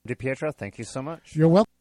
DiPietro, thank you so much. You're welcome.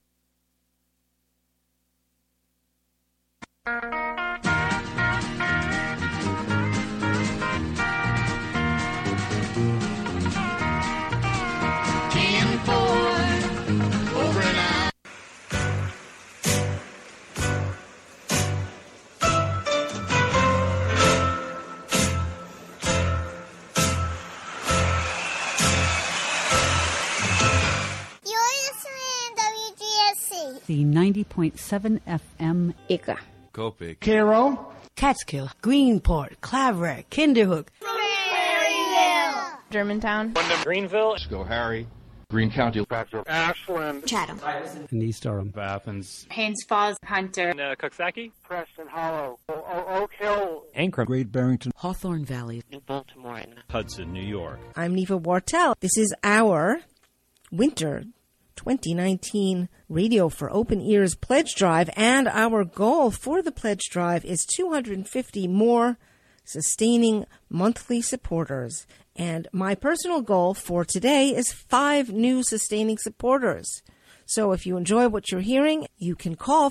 The 90.7 FM. Ika. Copic. Cairo. Catskill. Greenport. Claverack. Kinderhook. Prairieville. Germantown. Greenville. Schoharie. Greene County. Ashland. Chatham. And East Durham. Athens. Haines Falls. Hunter. Coxsackie. Preston Hollow. Oak Hill. Ankrum. Great Barrington. Hawthorne Valley. New Baltimore. Hudson, New York. I'm Neva Wartel. This is our winter 2019 Radio for Open Ears Pledge Drive, and our goal for the Pledge Drive is 250 more sustaining monthly supporters. And my personal goal for today is 5 new sustaining supporters. So if you enjoy what you're hearing, you can call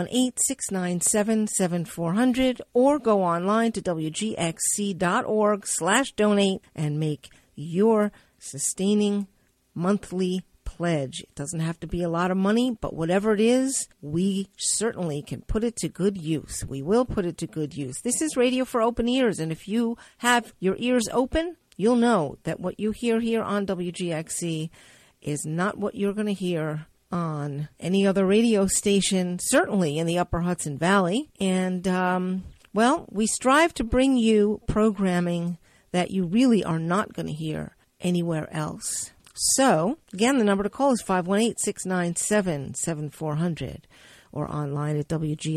518-697-7400 or go online to wgxc.org/donate and make your sustaining monthly pledge. It doesn't have to be a lot of money, but whatever it is, we certainly can put it to good use. We will put it to good use. This is Radio for Open Ears, and if you have your ears open, you'll know that what you hear here on WGXC is not what you're going to hear on any other radio station, certainly in the Upper Hudson Valley. And, we strive to bring you programming that you really are not going to hear anywhere else. So, again, the number to call is 518-697-7400 or online at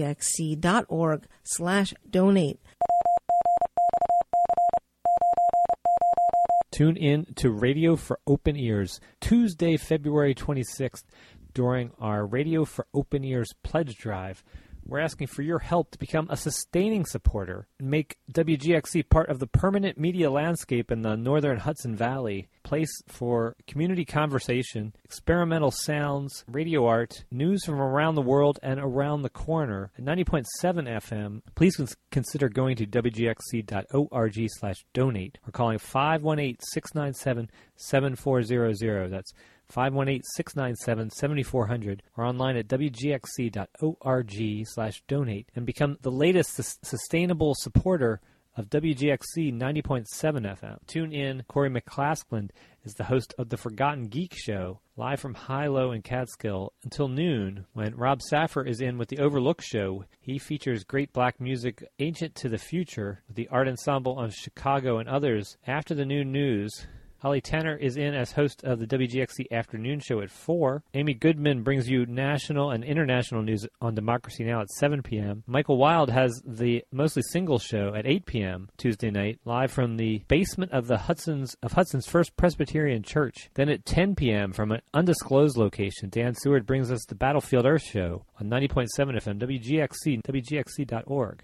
wgxc.org/donate. Tune in to Radio for Open Ears Tuesday, February 26th during our Radio for Open Ears Pledge Drive. We're asking for your help to become a sustaining supporter and make WGXC part of the permanent media landscape in the northern Hudson Valley, place for community conversation, experimental sounds, radio art, news from around the world and around the corner. At 90.7 FM, please consider going to wgxc.org/donate or calling 518-697-7400. That's 518-697-7400 or online at wgxc.org/donate and become the latest sustainable supporter of WGXC 90.7 FM. Tune in. Corey McClaskland is the host of The Forgotten Geek Show, live from High-Low in Catskill until noon, when Rob Saffer is in with The Overlook Show. He features great black music, Ancient to the Future, with the Art Ensemble of Chicago and others. After the noon news, Holly Tanner is in as host of the WGXC Afternoon Show at 4. Amy Goodman brings you national and international news on Democracy Now! At 7 p.m. Michael Wilde has the Mostly Single Show at 8 p.m. Tuesday night, live from the basement of Hudson's First Presbyterian Church. Then at 10 p.m. from an undisclosed location, Dan Seward brings us the Battlefield Earth Show on 90.7 FM, WGXC, WGXC.org.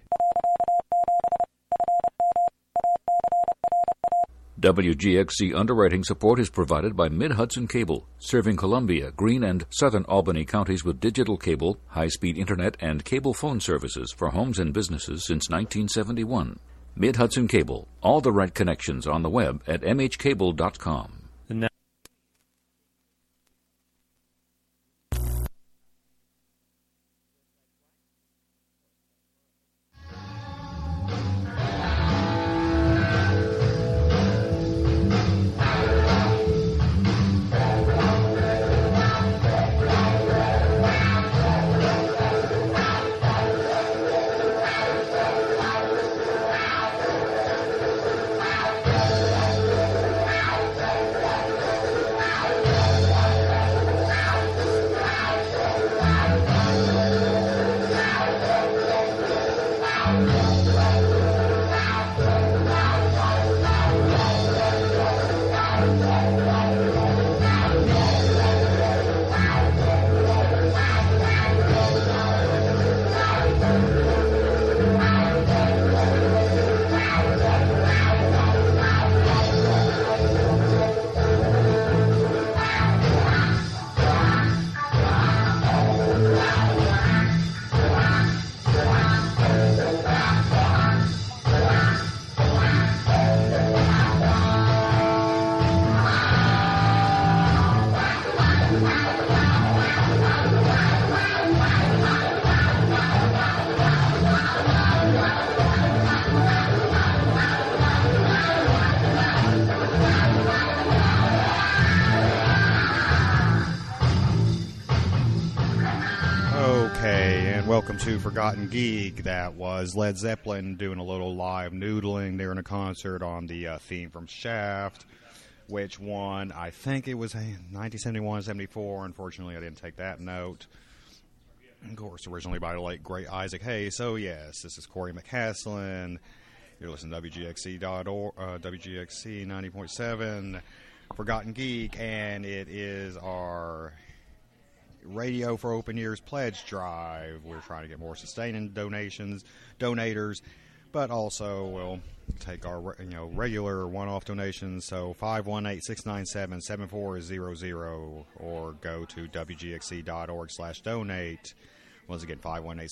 WGXC underwriting support is provided by Mid-Hudson Cable, serving Columbia, Greene, and southern Albany counties with digital cable, high-speed internet, and cable phone services for homes and businesses since 1971. Mid-Hudson Cable, all the right connections on the web at mhcable.com. welcome to Forgotten Geek. That was Led Zeppelin doing a little live noodling there in a concert on the theme from Shaft, which won, I think it was 1971, 74. Unfortunately, I didn't take that note. Of course, originally by the late great Isaac Hayes. So, yes, this is Corey McCaslin. You're listening to WGXC.org, WGXC 90.7, Forgotten Geek, and it is our Radio for Open Ears pledge drive. We're trying to get more sustaining donators, but also we'll take our regular one-off donations. So 518-697-7400 or go to wgxc.org/donate. Once again,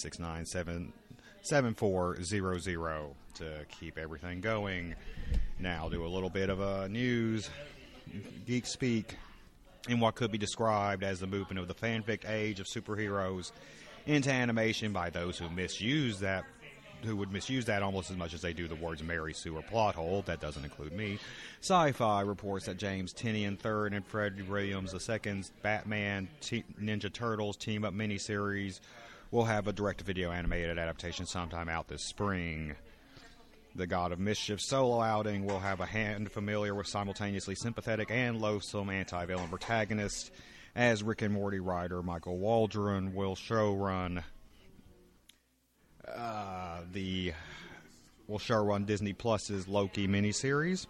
518-697-7400 to keep everything going. Now do a little bit of news, geek speak, in what could be described as the movement of the fanfic age of superheroes into animation by those who would misuse that almost as much as they do the words Mary Sue or plot hole. That doesn't include me. Sci-Fi reports that James Tynion III and Fred Williams II's Batman Ninja Turtles team-up miniseries will have a direct-to-video animated adaptation sometime out this spring. The God of Mischief solo outing will have a hand familiar with simultaneously sympathetic and loathsome anti-villain protagonist, as Rick and Morty writer Michael Waldron will showrun Disney Plus's Loki miniseries,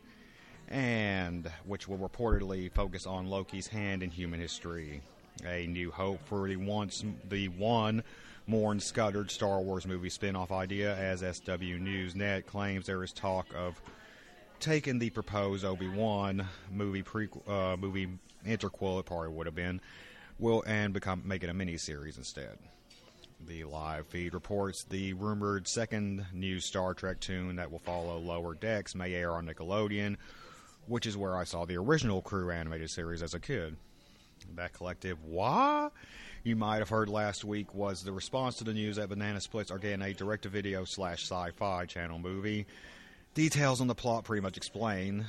and which will reportedly focus on Loki's hand in human history. A new hope for the one Morn Scuddered Star Wars movie spin-off idea, as SW News Net claims there is talk of taking the proposed Obi-Wan movie interquel, it probably would have been, make it a miniseries instead. The live feed reports the rumored second new Star Trek tune that will follow Lower Decks may air on Nickelodeon, which is where I saw the original Crew animated series as a kid. That collective, wah? You might have heard last week was the response to the news that Banana Splits are getting a direct-to-video / sci-fi channel movie. Details on the plot pretty much explain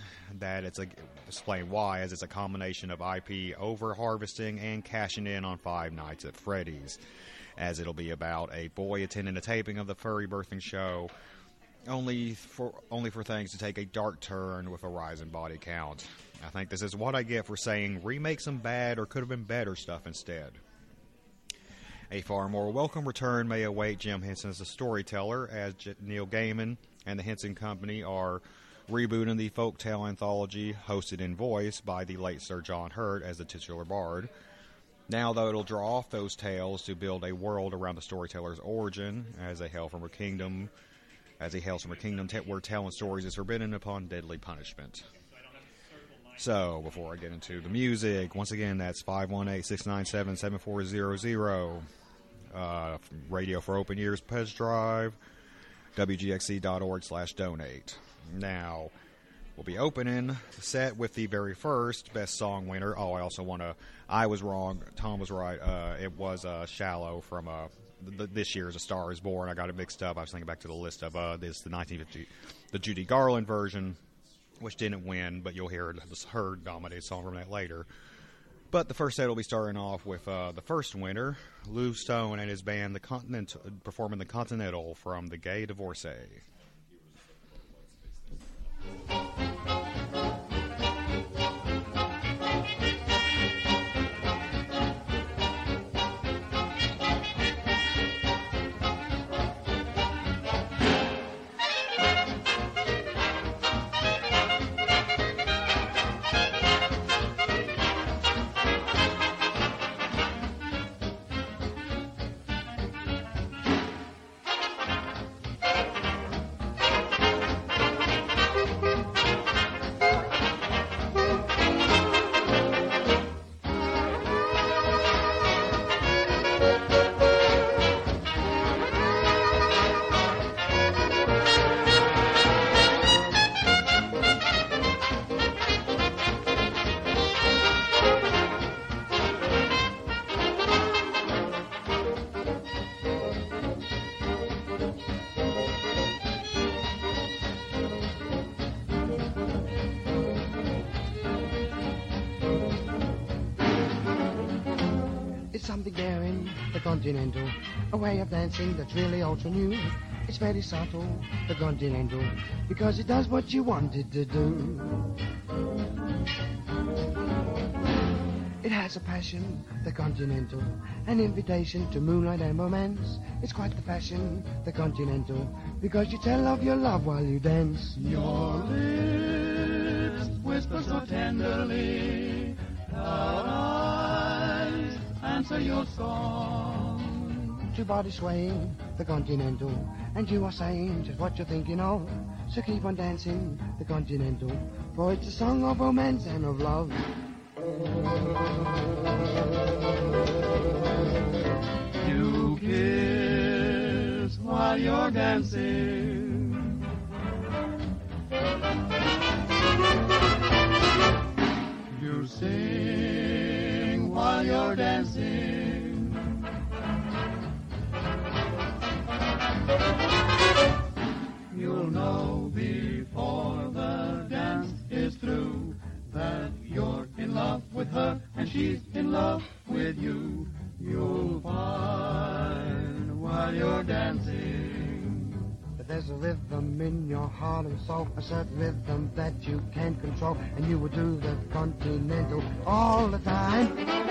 why, as it's a combination of IP over-harvesting and cashing in on Five Nights at Freddy's, as it'll be about a boy attending a taping of the furry birthing show, only for things to take a dark turn with a rise in body count. I think this is what I get for saying remake some bad or could have been better stuff instead. A far more welcome return may await Jim Henson as a storyteller, as Neil Gaiman and the Henson Company are rebooting the folktale anthology hosted in voice by the late Sir John Hurt as the titular bard. Now, though, it'll draw off those tales to build a world around the storyteller's origin, as they hail from a kingdom where telling stories is forbidden upon deadly punishment. So, before I get into the music, once again, that's 518-697-7400. Radio for Open Ears pledge drive, wgxc.org/donate. Now, we'll be opening the set with the very first Best Song winner. Oh, I was wrong. Tom was right. It was Shallow from this year's A Star Is Born. I got it mixed up. I was thinking back to the list of the 1950, the Judy Garland version, which didn't win, but you'll hear her dominated song from that later. But the first set will be starting off with the first winner, Lou Stone and his band, The Continental, performing The Continental from The Gay Divorcee. Continental, a way of dancing that's really ultra new. It's very subtle, the Continental, because it does what you want it to do. It has a passion, the Continental, an invitation to moonlight and romance. It's quite the fashion, the Continental, because you tell of your love while you dance. Your lips whisper so tenderly, our eyes answer your song. Two bodies swaying, the Continental, and you are saying just what you're thinking of. So keep on dancing, the Continental, for it's a song of romance and of love. You kiss while you're dancing. You sing while you're dancing. You'll know before the dance is through that you're in love with her and she's in love with you. You'll find while you're dancing that there's a rhythm in your heart and soul, a certain rhythm that you can't control, and you will do the Continental all the time.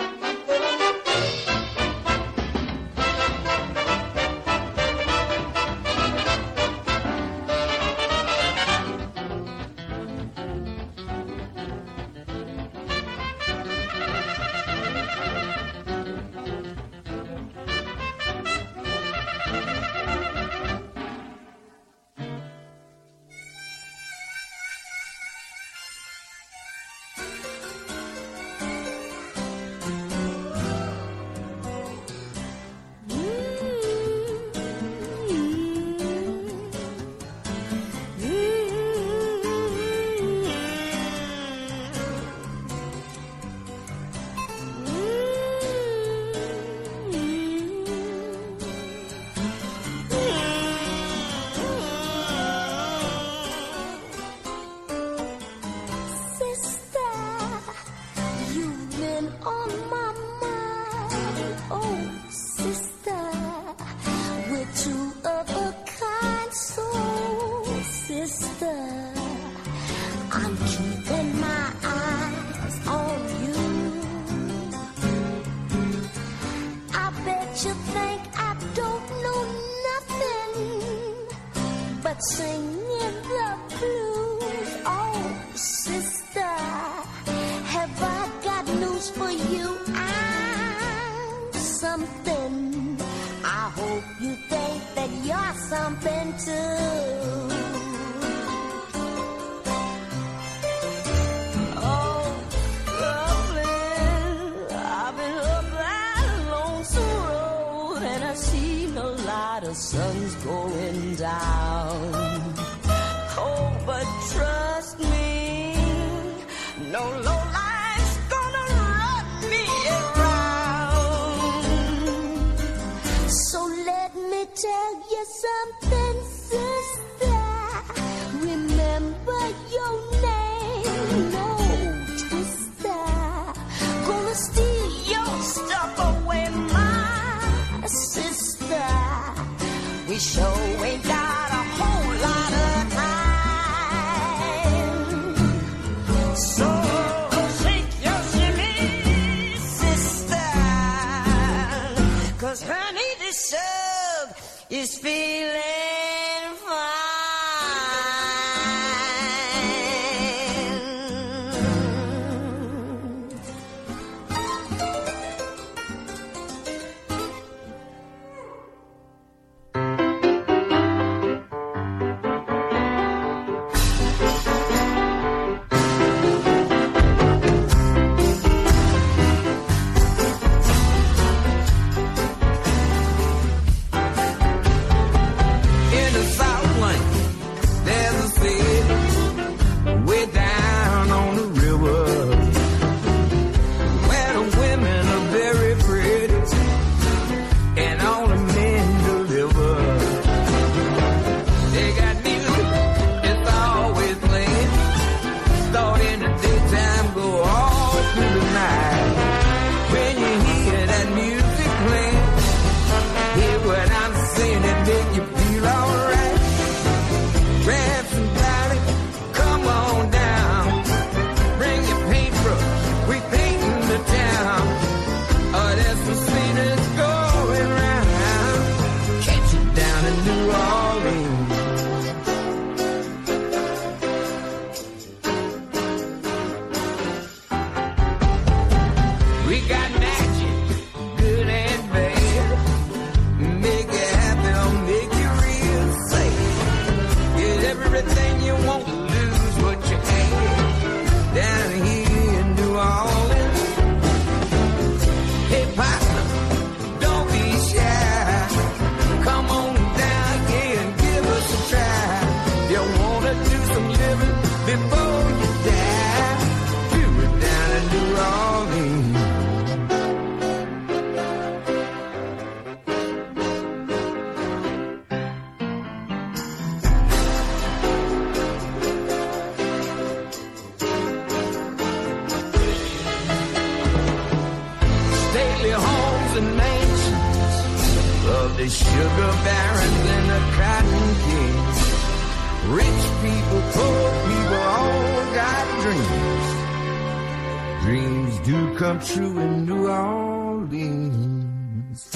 the sugar barons and the cotton kings. Rich people, poor people, all got dreams. Dreams do come true in New Orleans.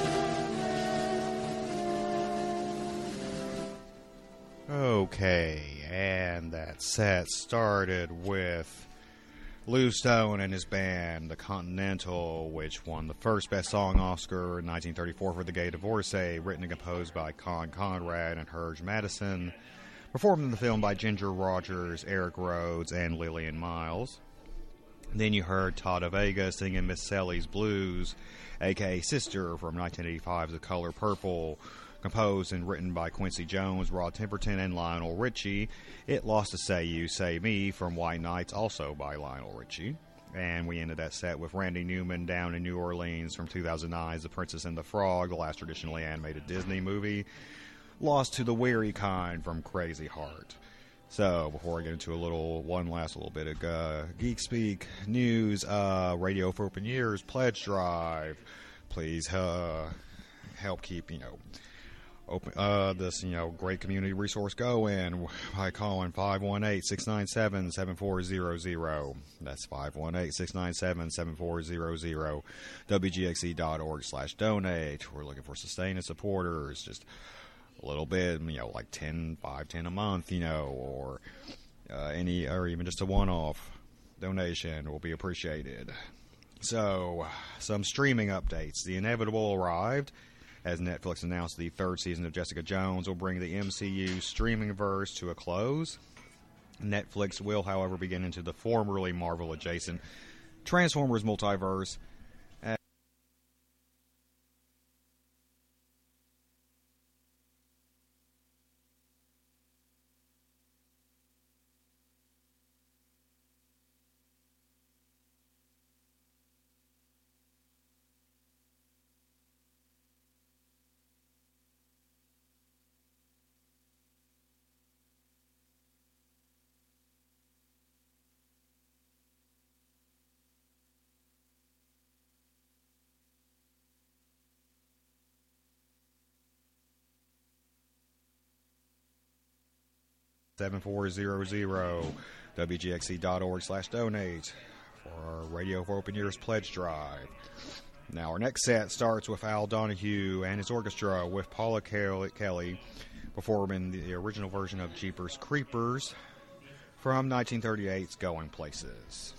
Okay, and that set started with Lou Stone and his band, The Continental, which won the first Best Song Oscar in 1934 for The Gay Divorcee, written and composed by Con Conrad and Herge Madison, performed in the film by Ginger Rogers, Eric Rhodes, and Lillian Miles. Then you heard Tata Vega singing Miss Sally's Blues, a.k.a. Sister, from 1985's The Color Purple, composed and written by Quincy Jones, Rod Temperton, and Lionel Richie. It lost to Say You, Say Me from White Nights, also by Lionel Richie. And we ended that set with Randy Newman, Down in New Orleans, from 2009's The Princess and the Frog, the last traditionally animated Disney movie. Lost to The Weary Kind from Crazy Heart. So, before I get into one last little bit of Geek Speak news, Radio for Open Years Pledge Drive. Please help keep, this, great community resource going by calling 518-697-7400. That's 518-697-7400. WGXE.org/donate. We're looking for sustained supporters. Just a little bit, like $5, $10 a month, or or even just a one-off donation will be appreciated. So, some streaming updates. The inevitable arrived, as Netflix announced the third season of Jessica Jones will bring the MCU streaming verse to a close. Netflix will, however, begin into the formerly Marvel-adjacent Transformers multiverse. $7,400, WGXE.org/donate for our Radio for Open Years pledge drive. Now, our next set starts with Al Donahue and his orchestra with Paula Kelly performing the original version of Jeepers Creepers from 1938's Going Places.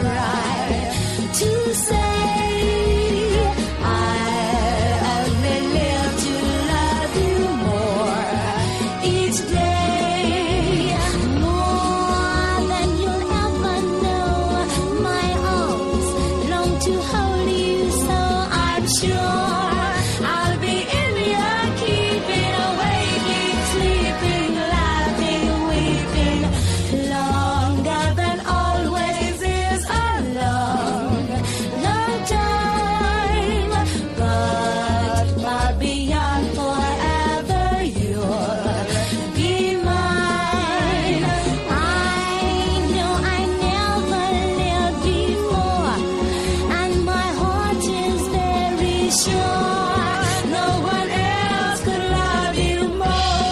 right to say I only live to love you more each day, more than you'll ever know. My arms long to hold you, so I'm sure I'll be in your keeping, waking, sleeping, laughing, weeping, longer than always is a long, long time, but far beyond forever you'll be mine. I know I never lived before, and my heart is very sure no one else could love you more.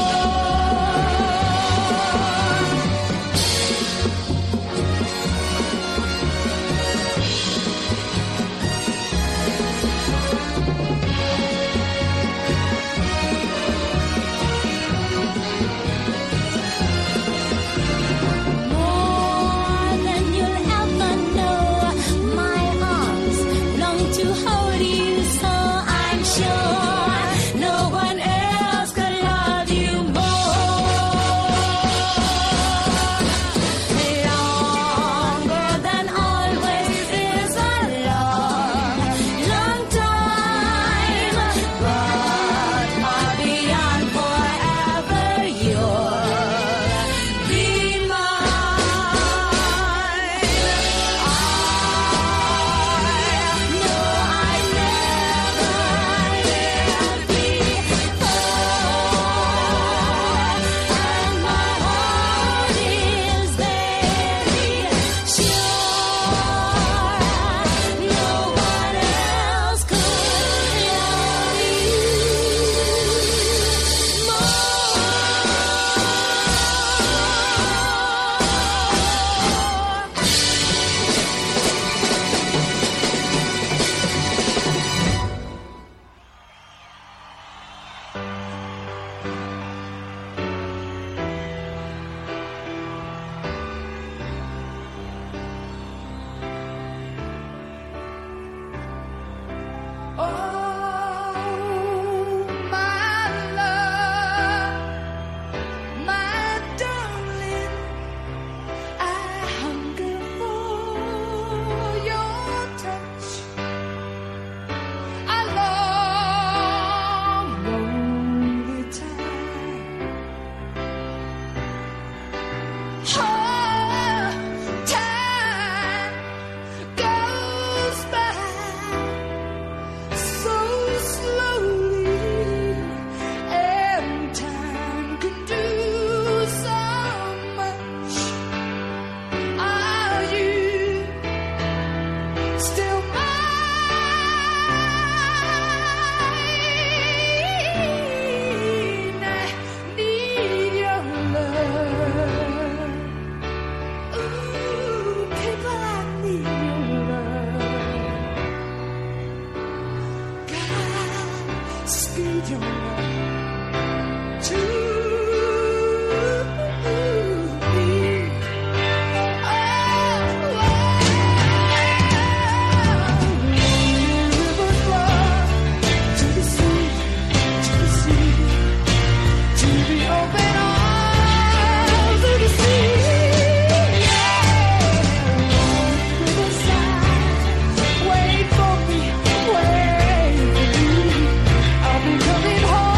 More than you'll ever know. My arms long to hold you, so I'm sure no one else could love you more. Longer than always is a long, long time, but far beyond forever you'll be mine. No, I never lived before, and my heart is very sure no one else could love you Oh, my love, my darling, I hunger for your touch. I long lonely time. Time goes by so slowly, and time can do so much. Are you still mine? I need your love. Ooh, people, I need your love. God, speed your love to me. Rivers flow to the sea, to the sea, to the open arms of the sea. Riverside, wait for me, wait for me. I'll be coming home.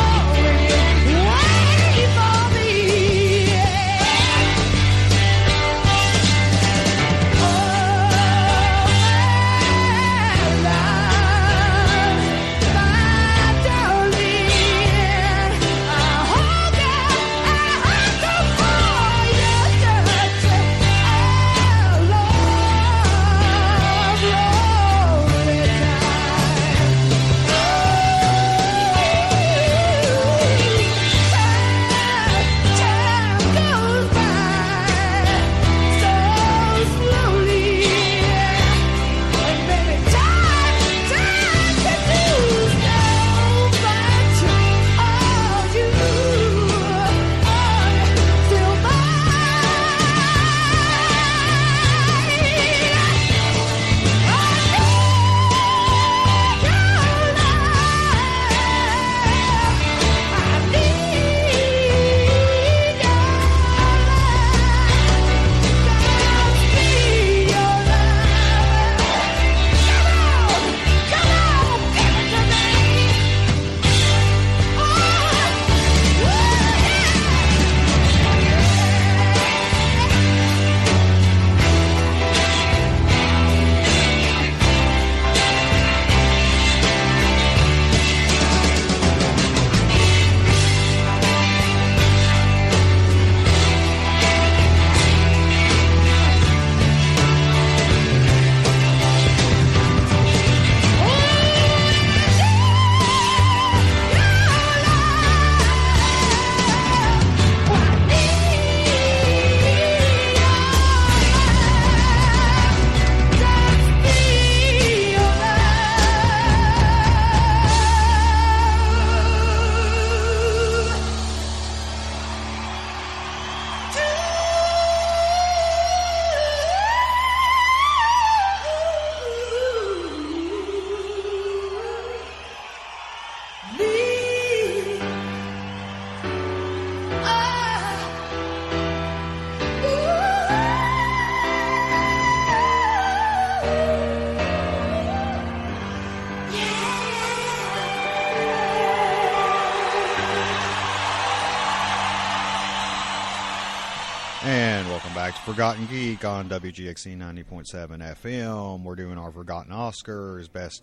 Forgotten Geek on WGXC 90.7 FM. We're doing our Forgotten Oscars, best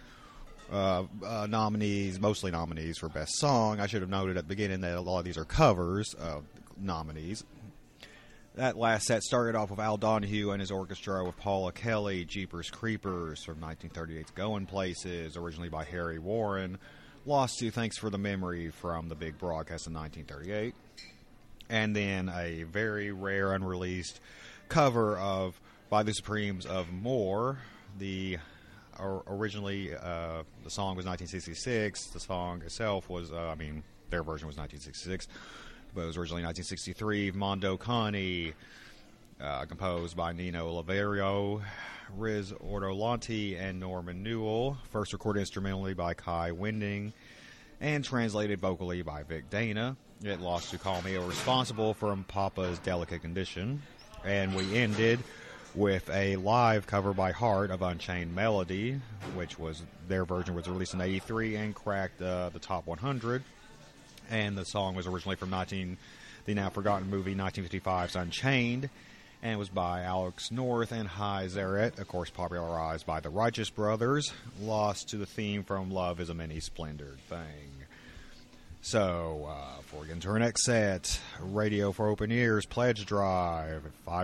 nominees, mostly nominees for best song. I should have noted at the beginning that a lot of these are covers of nominees. That last set started off with Al Donahue and his orchestra with Paula Kelly, Jeepers Creepers from 1938's Going Places, originally by Harry Warren. Lost to Thanks for the Memory from the big broadcast in 1938. And then a very rare unreleased cover of by the Supremes of More. Originally, the song was 1966. The song itself was, their version was 1966. But it was originally 1963. Mondo Cani, composed by Nino Laverio, Riz Ortolante, and Norman Newell. First recorded instrumentally by Kai Winding, and translated vocally by Vic Dana. It lost to Call Me Irresponsible from Papa's Delicate Condition. And we ended with a live cover by Heart of Unchained Melody, which was their version was released in 83 and cracked the top 100. And the song was originally from the now forgotten movie 1955's Unchained, and was by Alex North and Hy Zaret, of course popularized by the Righteous Brothers. Lost to the theme from Love is a Many Splendored Thing. So, before we get into our next set, Radio for Open Ears, Pledge Drive,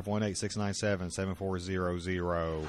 518-697-7400,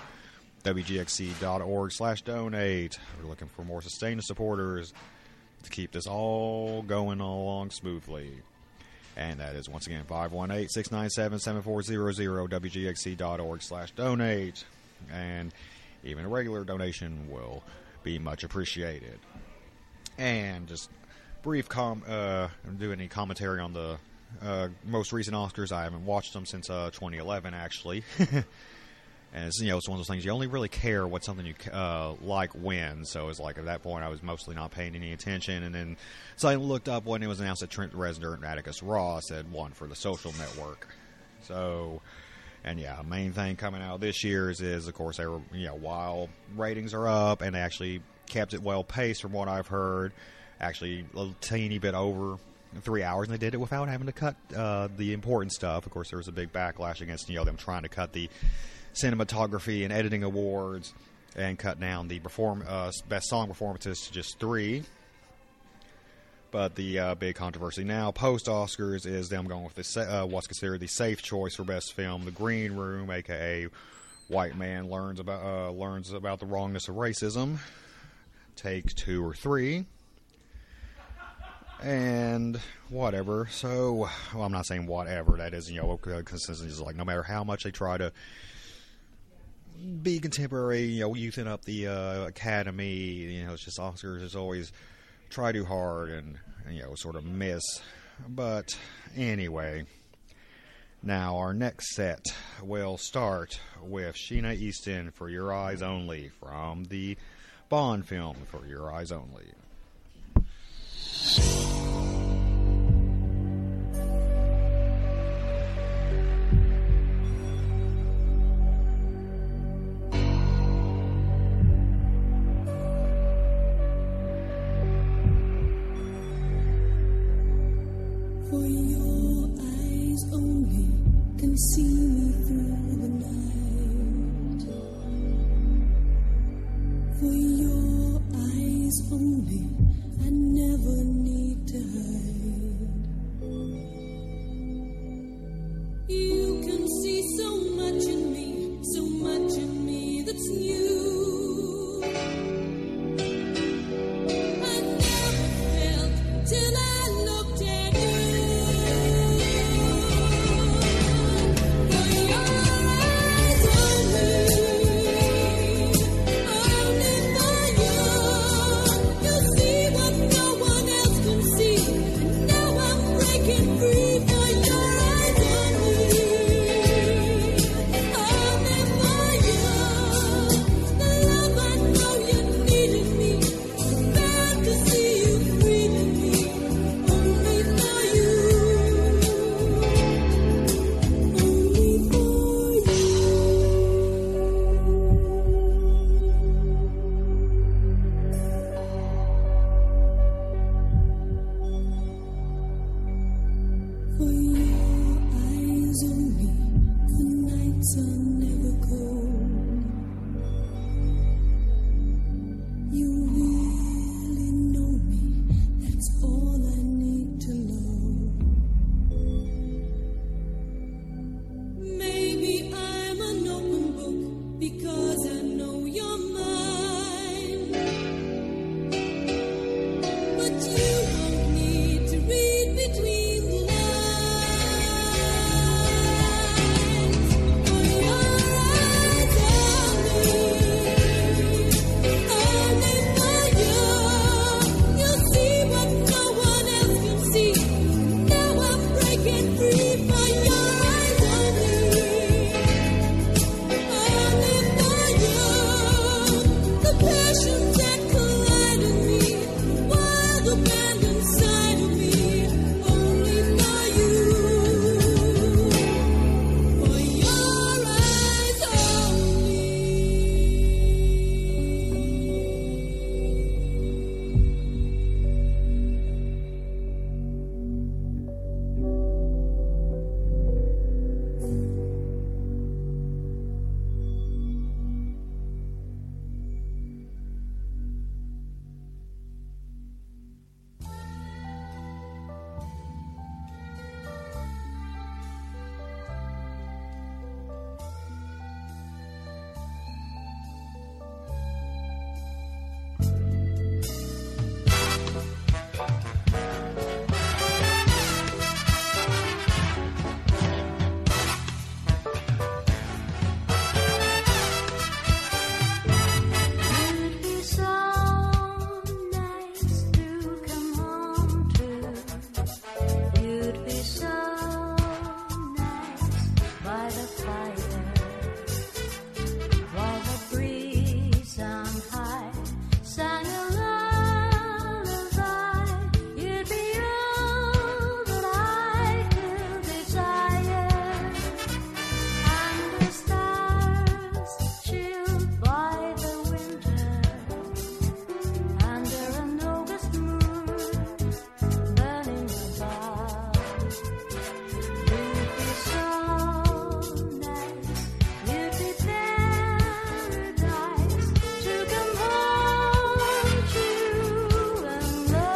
WGXC.org/donate. We're looking for more sustained supporters to keep this all going along smoothly. And that is, once again, 518-697-7400, WGXC.org/donate. And even a regular donation will be much appreciated. And just brief do any commentary on the most recent Oscars. I haven't watched them since 2011, actually. And it's, it's one of those things you only really care what something you like wins. So it's like at that point I was mostly not paying any attention. And then so I looked up when it was announced that Trent Reznor and Atticus Ross had won for The Social Network. So, and yeah, main thing coming out this year is of course they were while ratings are up and they actually kept it well paced from what I've heard. Actually, a little teeny bit over 3 hours, and they did it without having to cut the important stuff. Of course, there was a big backlash against them trying to cut the cinematography and editing awards and cut down the best song performances to just 3. But the big controversy now, post-Oscars, is them going with what's considered the safe choice for best film, The Green Room, a.k.a. White Man learns about the wrongness of racism. Take 2 or 3. And whatever. So, I'm not saying whatever. That is, consistency is like no matter how much they try to be contemporary, youthing up the Academy, it's just Oscars is always try too hard and sort of miss. But anyway, now our next set will start with Sheena Easton, For Your Eyes Only, from the Bond film For Your Eyes Only. For your eyes only can see me through the night. For your eyes only I never need to your mind. But you won't need to read between the lines. For your eyes on me, only for you. You'll see what no one else can see. Now I'm breaking free for your eyes only. Only for you. The passions that collide in me, wild abandon inside of me. Only for you. For your eyes only. You'd be so nice to come home to. You'd be so nice by the fire, while the breeze on high sang a lullaby. You'd be all that I could desire, and the stars chilled by the winter, under an August moon burning above. You'd be so nice, you'd be paradise to come home to and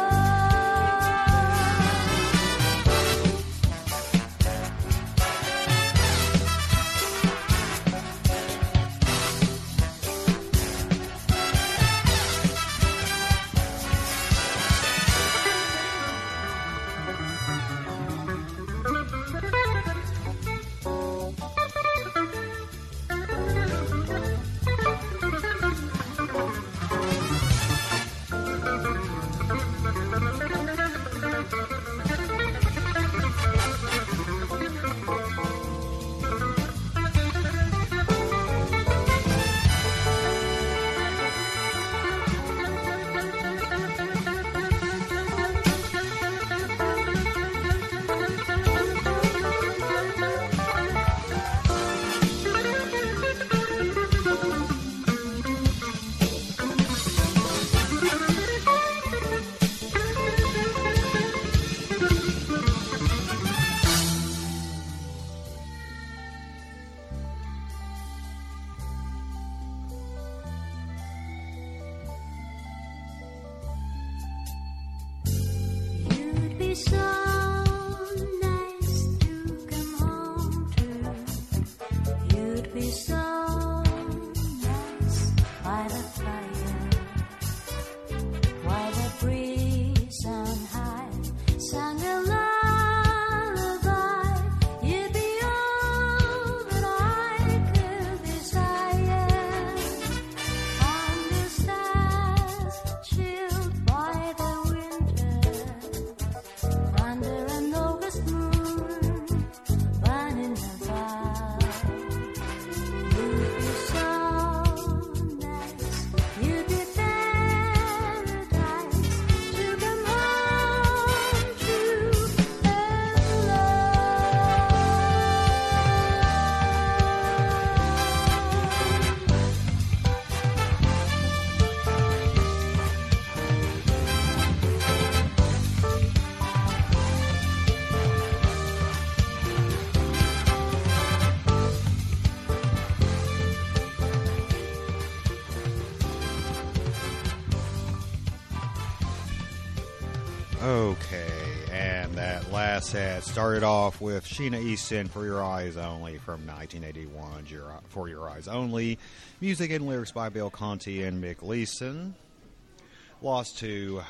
You'd be so nice to come home to. You'd be so nice by the fire, while the breeze on high sang a lullaby. You'd be all that I could desire, and the stars chilled by the winter, under an August moon burning above. You'd be so nice, you'd be paradise to come home to and Okay, and And that last set started off with Sheena Easton, For Your Eyes Only, from 1981, For Your Eyes Only. Music and lyrics by Bill Conti and Mick Leeson. Lost to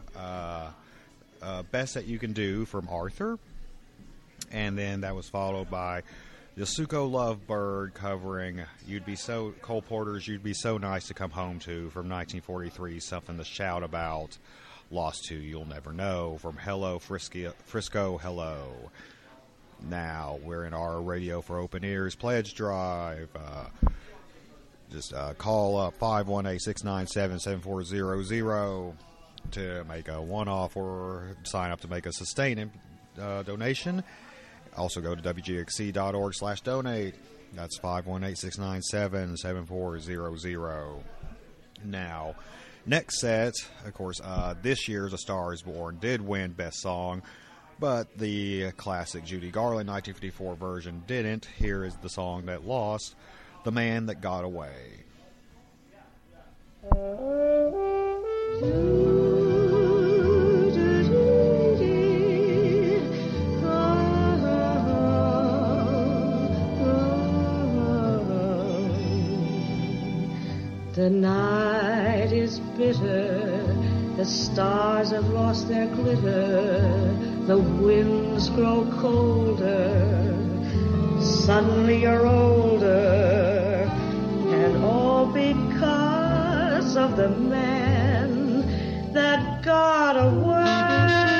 Best That You Can Do from Arthur. And then that was followed by Yasuko Lovebird covering Cole Porter's You'd Be So Nice to Come Home To from 1943, Something to Shout About. Lost to You'll Never Know from Hello Frisco Hello. Now we're in our Radio for Open Ears pledge drive. Just call up 518-697-7400 to make a one-off or sign up to make a sustaining donation. Also go to wgxc.org/donate. That's 518-697-7400. Now, next set, of course, this year's A Star Is Born did win Best Song, but the classic Judy Garland 1954 version didn't. Here is the song that lost, The Man That Got Away. The night is bitter, the stars have lost their glitter, the winds grow colder, suddenly you're older, and all because of the man that got away.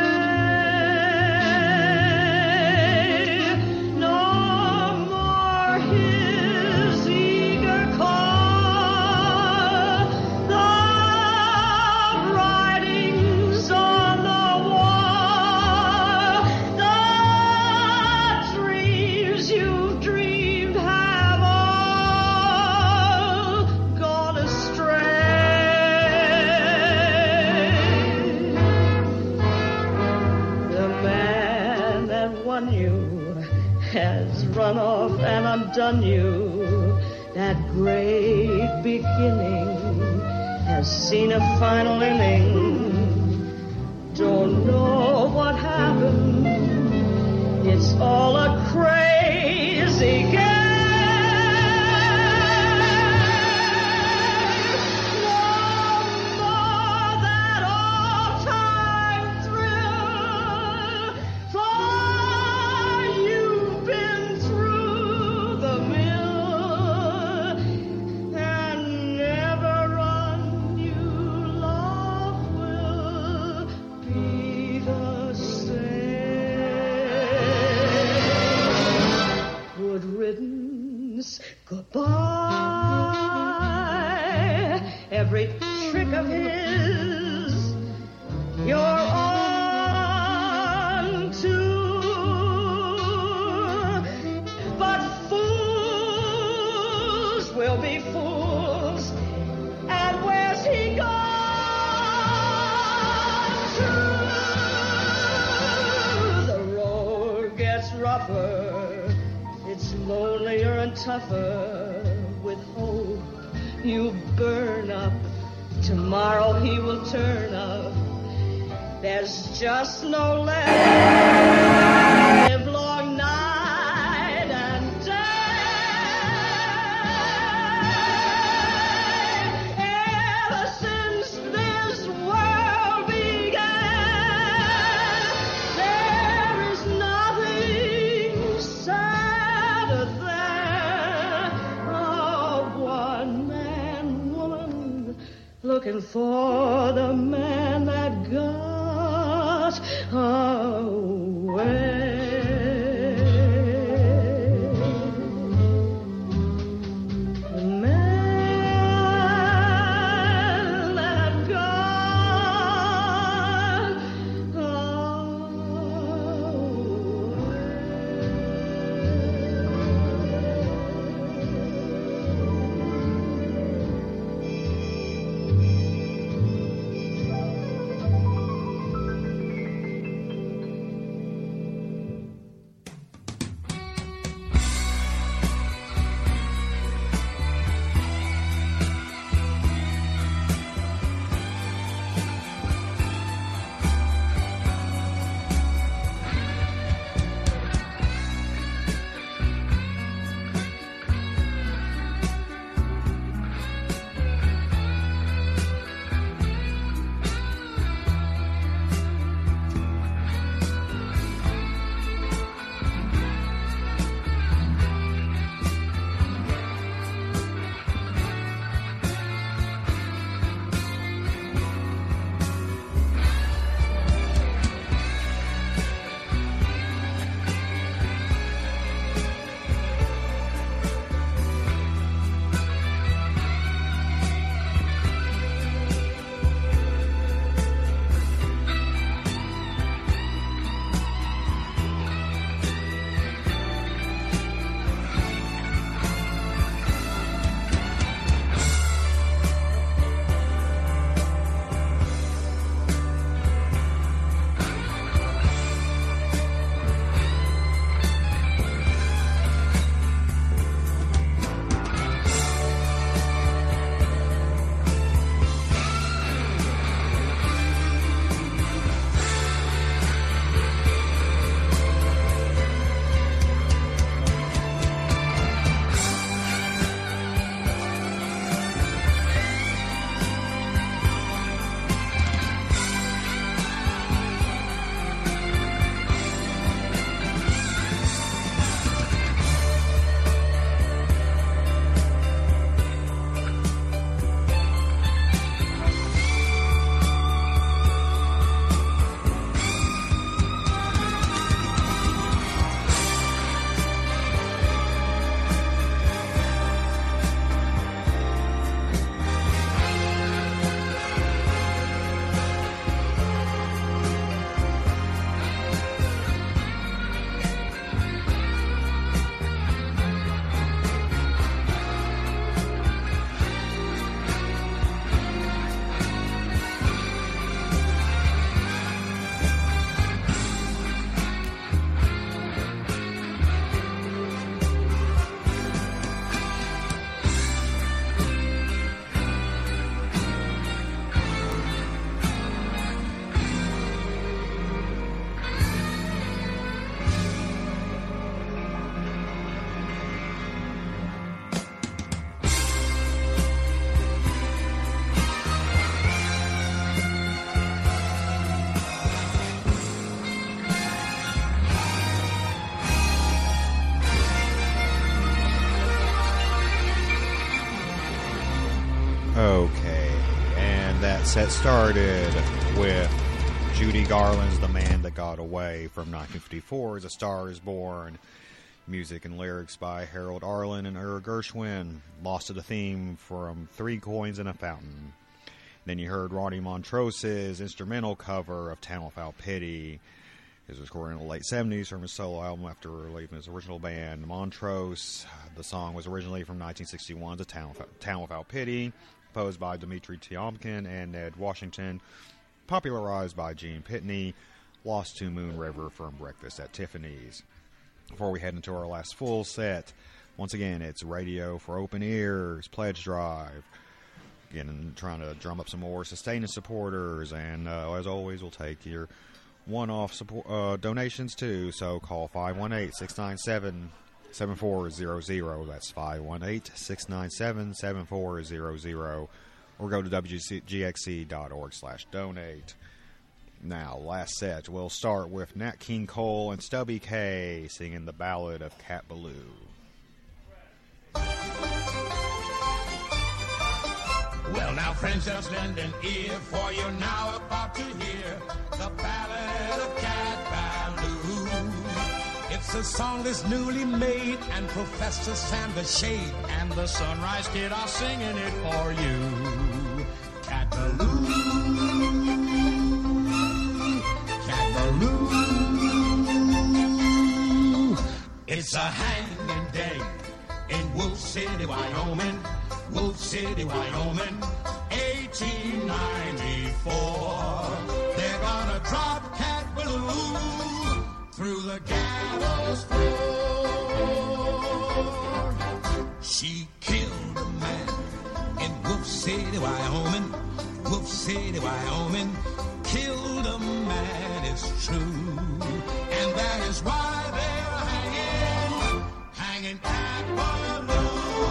Run off and undone you. That great beginning has seen a final inning. Don't know what happened. It's all a crazy game. Goodbye. Every trick of his, you're on to. But fools will be fools. And where's he gone to? The road gets rougher. It's lonelier and tougher. With hope you burn up. Tomorrow he will turn up. There's just no live long night and day. Ever since this world began, there is nothing sadder than a one-man woman looking for the man that got away. The man that got Okay, and that set started with Judy Garland's The Man That Got Away from 1954 as A Star Is Born. Music and lyrics by Harold Arlen and Ira Gershwin. Lost to the theme from Three Coins in a Fountain. Then you heard Ronnie Montrose's instrumental cover of Town Without Pity. It was recorded in the late 70s from his solo album after leaving his original band, Montrose. The song was originally from 1961's Town Without Pity, composed by Dimitri Tiomkin and Ned Washington, popularized by Gene Pitney, Lost to Moon River from Breakfast at Tiffany's. Before we head into our last full set, once again, it's Radio for Open Ears, Pledge Drive. Again, trying to drum up some more sustaining supporters, and as always, we'll take your one-off donations too. So call 518-697-7400. That's 518-697-7400, or go to wgxc.org/donate. Now, last set, we'll start with Nat King Cole and Stubby Kaye singing the Ballad of Cat Ballou. Well, now, friends, just lend an ear, for you're now about to hear the Ballad of Cat Ballou. It's a song that's newly made, and Professor Sandra Shade and the Sunrise Kid are singing it for you. Cat Ballou, Cat Ballou. It's a hanging day in Wolf City, Wyoming. Wolf City, Wyoming, 1894. They're gonna drop Cat Ballou through the gallows floor. She killed a man in Wolf City, Wyoming. Wolf City, Wyoming, killed a man, it's true. And that is why they're hanging Cat Ballou.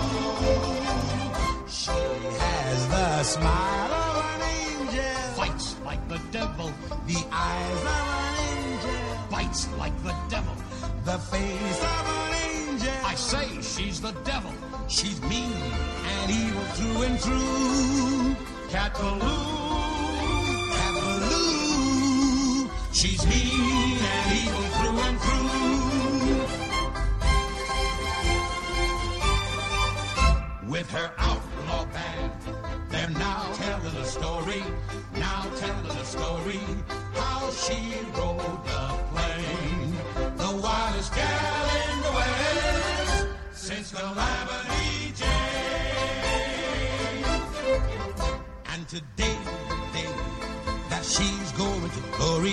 She has the smile of an angel, fights like the devil, the eyes of an angel, bites like the devil, the face of an angel. I say she's the devil, she's mean and evil through and through. Cat Ballou, Cat Ballou, she's mean and evil through and through. With her outlaw band, they're now telling the story, how she rode the plane, the wildest gal in the West, since Calamity Jane. And today, the day that she's going to glory,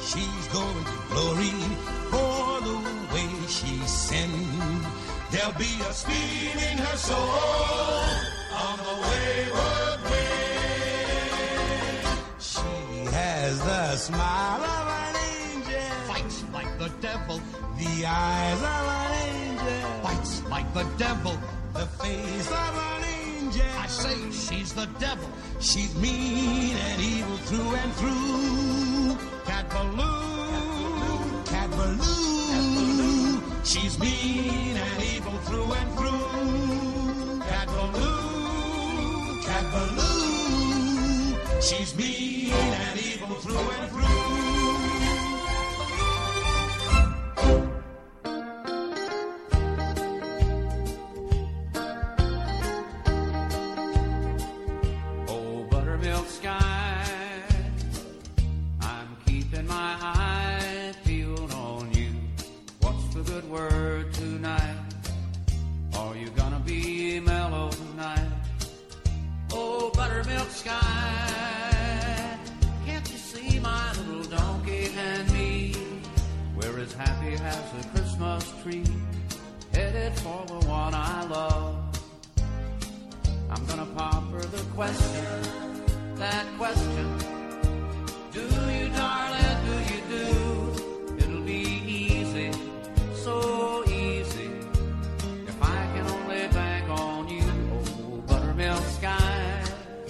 for the way she sinned. There'll be a speed in her soul on the wayward wind. She has the smile of an angel, fights like the devil, the eyes of an angel, bites like the devil, the face of an angel. I say she's the devil, she's mean and evil through and through. Cat Ballou, Cat Ballou, she's mean and evil through and through. Cat Ballou, Cat Ballou, she's mean and evil through and through. Oh, buttermilk sky, I'm keeping my eye peeled on you. What's the good word tonight? Are you gonna be mellow tonight? Oh, buttermilk sky, can't you see my little donkey and me? We're as happy as a Christmas tree, headed for the one I love. I'm gonna pop her the question, that question. Do you, darling, do you do? It'll be easy, so easy, if I can only bank on you. Oh, buttermilk sky,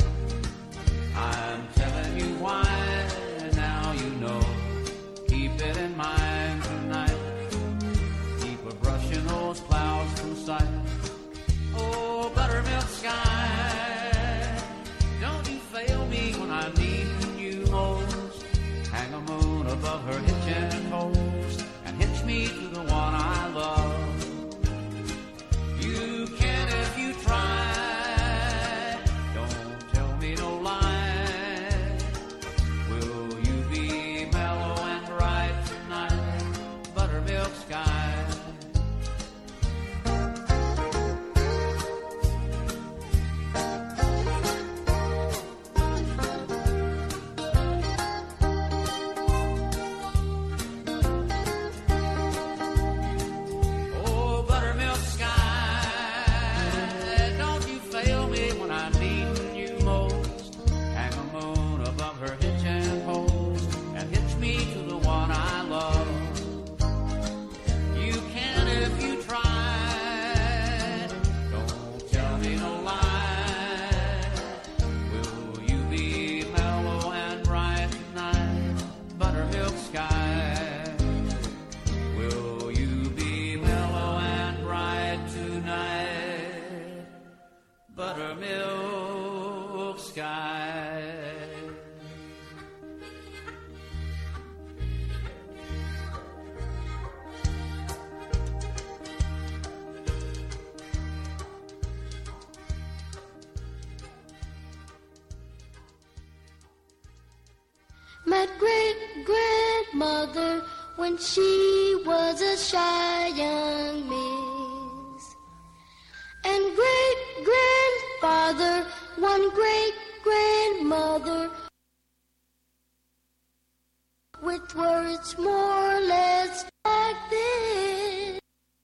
I'm telling you why, now you know. Keep it in mind tonight, keep a brushing those clouds from sight. Oh, buttermilk sky, sky. My great-grandmother when she was a shy young miss. And great-grandfather, one great-grandmother, with words more or less like this.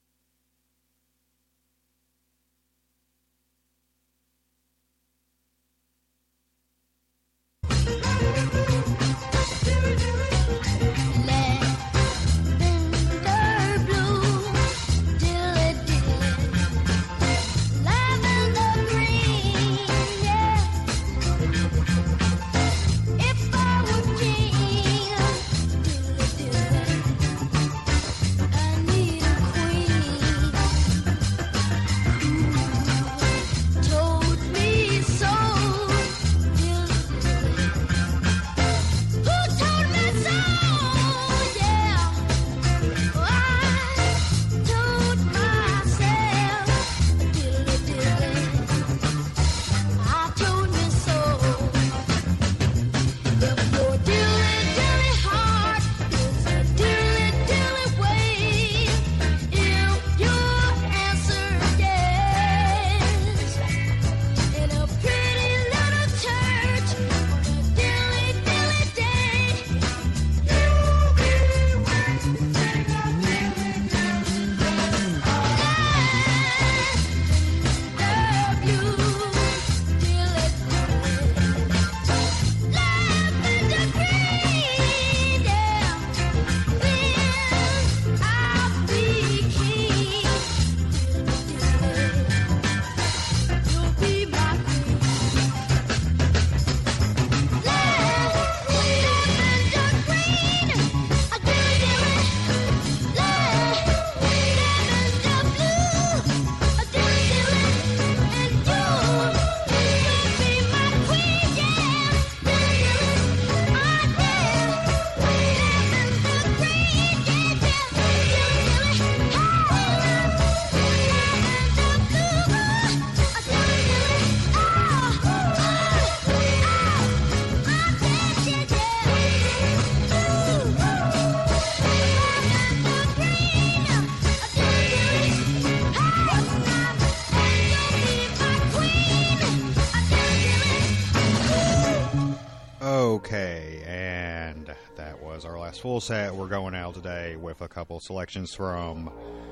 Okay, and that was our last full set. We're going out today with a couple selections from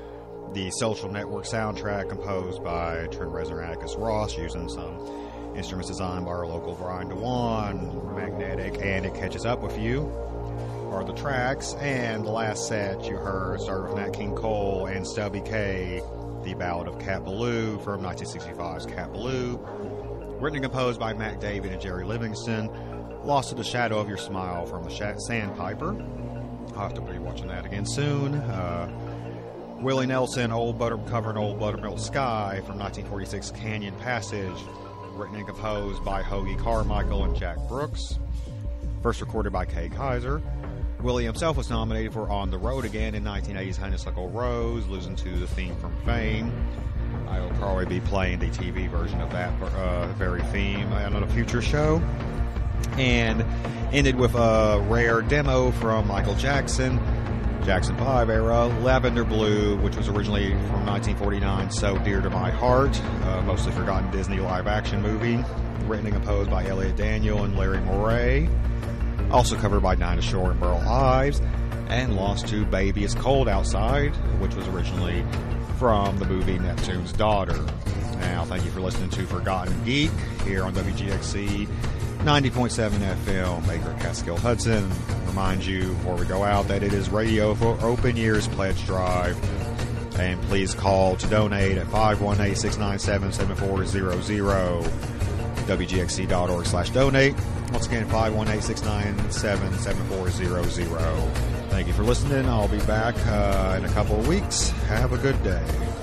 the Social Network soundtrack composed by Trent Reznor and Atticus Ross, using some instruments designed by our local Brian DeWan, Magnetic, and It Catches Up With You are the tracks. And the last set you heard started with Nat King Cole and Stubby K, the Ballad of Cat Ballou from 1965's Cat Ballou, written and composed by Mac David and Jerry Livingston. Lost to the Shadow of Your Smile from the Sandpiper. I'll have to be watching that again soon. Willie Nelson, Covering Old Buttermilk Sky from 1946 Canyon Passage, written and composed by Hoagie Carmichael and Jack Brooks. First recorded by Kay Kaiser. Willie himself was nominated for On the Road Again in 1980's Honeysuckle Rose, losing to the theme from Fame. I will probably be playing the TV version of that very theme on a future show. And ended with a rare demo from Michael Jackson, Jackson 5 era, Lavender Blue, which was originally from 1949, So Dear to My Heart, mostly forgotten Disney live-action movie, written and composed by Elliot Daniel and Larry Moray, also covered by Dinah Shore and Burl Ives, and lost to Baby It's Cold Outside, which was originally from the movie Neptune's Daughter. Now, thank you for listening to Forgotten Geek here on WGXC 90.7 FM, Baker Catskill Hudson. Remind you before we go out that it is Radio for Open Years Pledge Drive. And please call to donate at 518-697-7400, WGXC.org/donate. Once again, 518-697-7400. Thank you for listening. I'll be back in a couple of weeks. Have a good day.